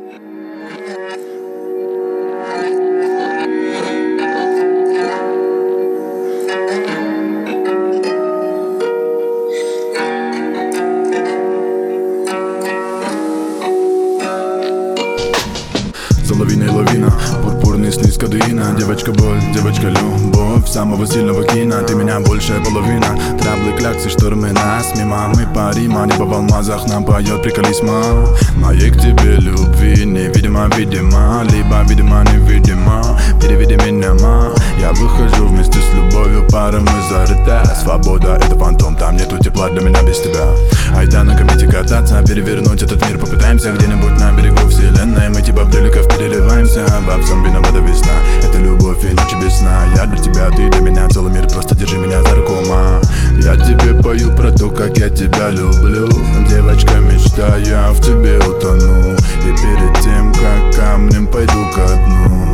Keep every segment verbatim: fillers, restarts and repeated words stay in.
За лавиной лавина, пурпурный сниз кадуина. Девочка боль, девочка любовь самого сильного кино. Ты меня большая половина. Траблы, кляксы, штормы нас мимо. Мы парима, небо в алмазах нам поет приколисма. Моей к тебе любви невидимо, видимо. Либо видимо, невидимо. Переведи меня, ма. Я выхожу вместе с любовью, пара мы зарыта. Свобода — это фантом, там нету тепла для меня без тебя. Айда на комете кататься, перевернуть этот мир попытаемся. Где-нибудь на берегу вселенной мы типа приликов переливаемся. Во всем виновата весна, это любовь и ночи без сна. Я для тебя, ты для меня, целый мир, просто держи меня за руку, ма. Я тебе пою про то, как я тебя люблю. Девочка, мечта, я в тебе утону. И перед тем, как камнем пойду ко дну.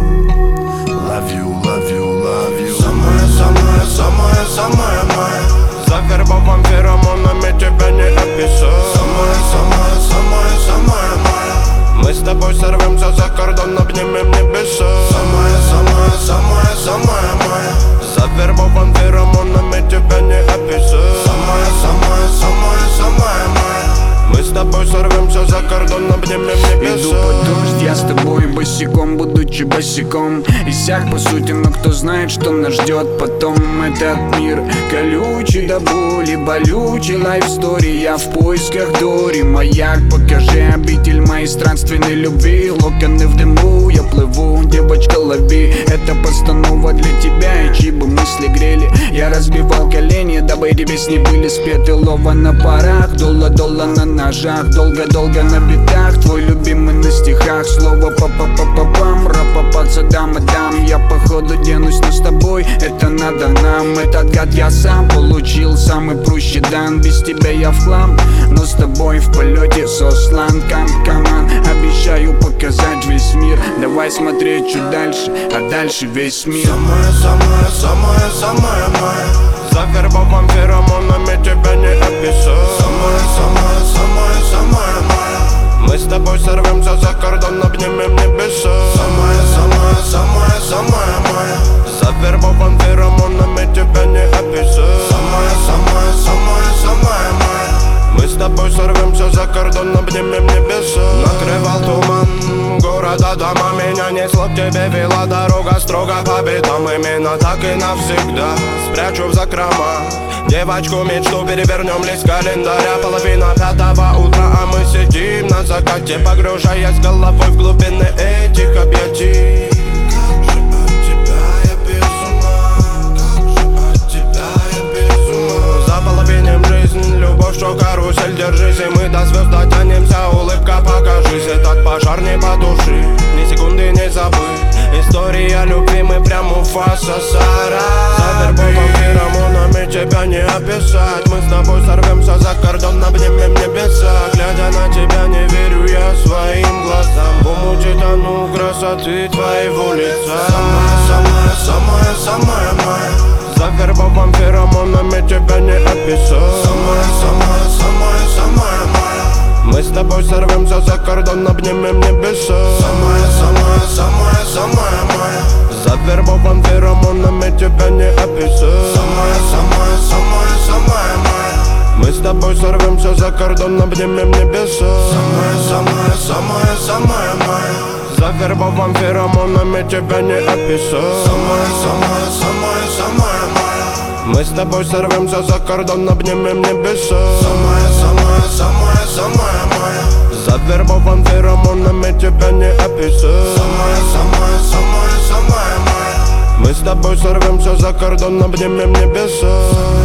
Love you, love you, love you. Самая, самая, самая, самая моя. Завербован феромонами, тебя не описать. Самая, самая, самая, самая моя. Мы с тобой сорвемся за кордон, обнимем небеса. Самая, самая, самая, самая моя. Завербован феромонами, тебя не описать. Самая, самая, самая, самая моя. Мы с тобой сорвемся за кордон, обнимем небеса. Иду под дождь, я с тобой босиком, будучи босиком. Иссяк по сути, но кто знает, что нас ждет потом. Этот мир колючий до боли, болючий лайфстори. Я в поисках Дори, маяк, покажи обитель моей странственной любви. Локоны в дыму, я плыву, девочка, лови. Это постанова для тебя, и чьи бы мысли грели. Я разбивал колени, дабы эти песни были спеты. Лова на парах, долла-долла на ножах. Долго-долго на битах, твой любимый на стихах. Слово па-па-па-па-пам, ра-па-па, дам-дам. Я походу денусь, но с тобой это надо нам. Этот гад я сам получил, самый прущий дан. Без тебя я в хлам, но с тобой в полете сослан. Кам-каман, обещаю показать весь мир. Давай смотреть чуть дальше, а дальше весь мир. Самая, самая, самая, самая моя. Завербован феромонами, тебя не описать. Самая, самая, самая, самая моя. Мы с тобой сорвемся за кордон, обнимем небеса. Самая, самая, самая, самая моя. Завербован феромонами, тебя не описать. Самая, самая, самая, самая моя. Мы с тобой сорвемся за кордон, обнимем небеса. Накрывал туман города, дома. Меня несло к тебе, вела дорога строго по битам. Именно так и навсегда спрячу в закрома девочку мечту, перевернем лист календаря. Половина пятого утра, а мы сидим на закате, погружаясь головой в глубины этих объятий. Как же от тебя я без ума, как же от тебя я без ума. Заполовиним жизнь, любовь, что карусель, держись. И мы до звезд дотянемся, улыбка, покажись. Этот пожар не потуши, ни секунды не забыть. История любви, мы прям Муфаса, Сара. Завербован феромонами, тебя не описать. Мы с тобой сорвемся за кордон, обнимем небеса. Глядя на тебя, не верю я своим глазам. В омуте тону красоты твоего лица. Самая, самая, самая, самая моя. Завербован феромонами, тебя не описать. Самая, самая, самая, самая моя. Мы с тобой сорвемся за кордон, обнимем небеса. Самая, самая, самая, самая моя. Завербован феромонами, тебя не описать. Самая, самая, самая, самая моя. Мы с тобой сорвемся за кордон, обнимем небеса. Самая, самая, самая, самая моя. Завербован феромонами, тебя не описать. Самая, самая, самая, самая моя. Мы с тобой сорвемся за кордон, обнимем небеса. Самая, самая, самая, самая моя. Завербован феромонами, тебя не описать. Самая, самая, самая, самая моя. Мы с тобой сорвемся за кордон, обнимем небеса.